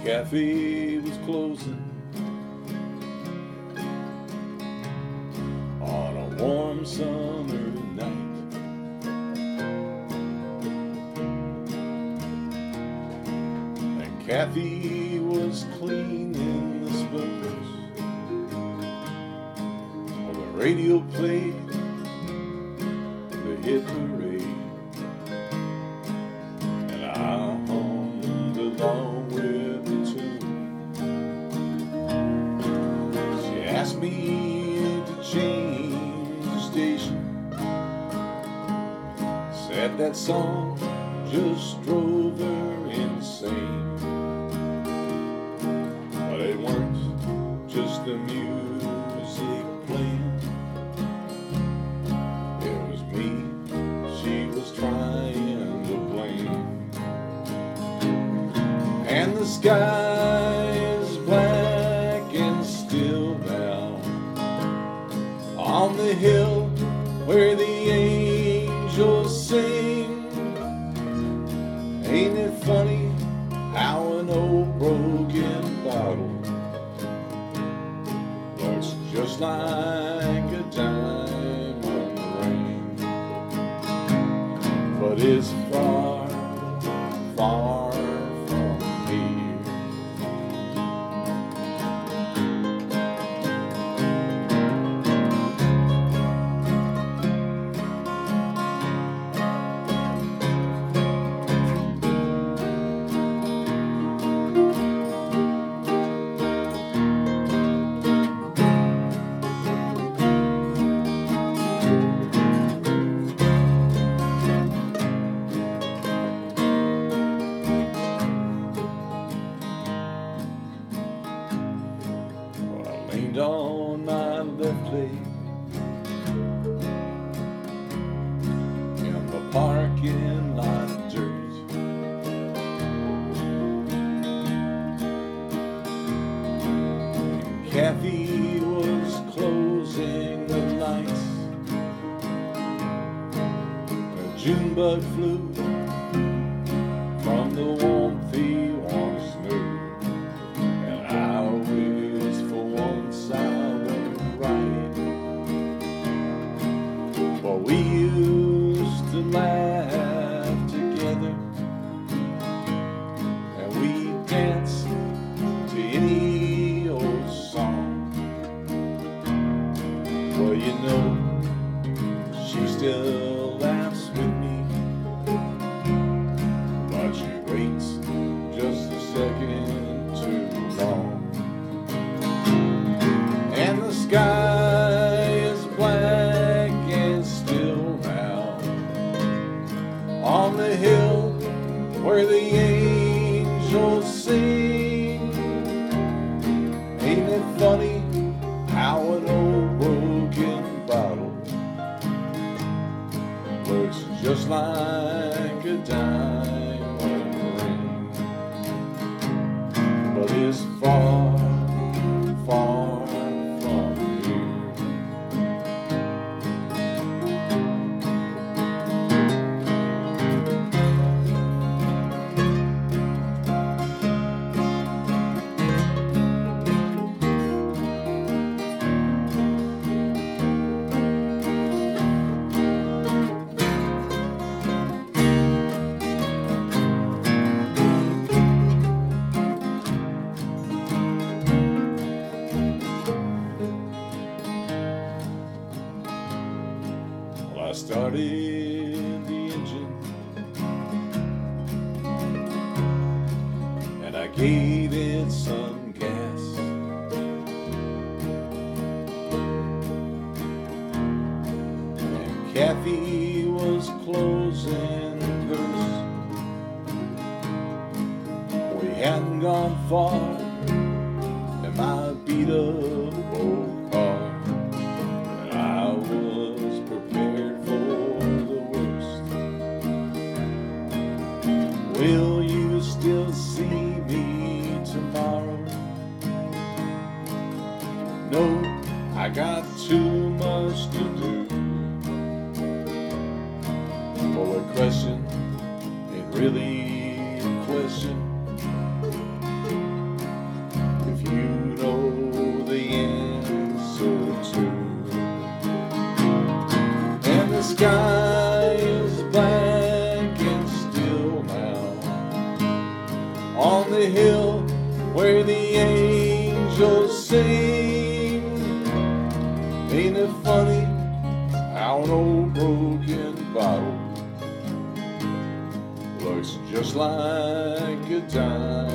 cafe was closing on a warm summer night. And Kathy was cleaning the spoons while the radio played the hit parade. And I hummed along with the tune. She asked me to change the station, said that song just drove her insane. But it weren't just the music playing, it was me she was trying to blame. And the sky is black and still now on the hill where the angels sing. Ain't it funny how an old broken bottle looks just like a diamond ring, but it's far, far from here. Leaned on my left leg in the parking lot dirt. And Kathy was closing the lights. A June bug flew from the warmth he once knew. And I wish for once I went right. For we used to laugh together, and we danced to any old song. Well, you know, she still laughs with me, but she waits just a second too long. And the sky is black and still now on the hill where the angels sing. Ain't it funny how an old broken bottle looks just like a diamond ring, but it's far, far from here. Well, I started the engine and I gave it some gas. And Kathy was closing the purse. We hadn't gone far in my beat up old car. I was prepared for the worst. Will you still see me tomorrow? No, I got too much to do. For a question, ain't really a question. hear the angels sing. Ain't it funny how an old broken bottle looks just like a dime?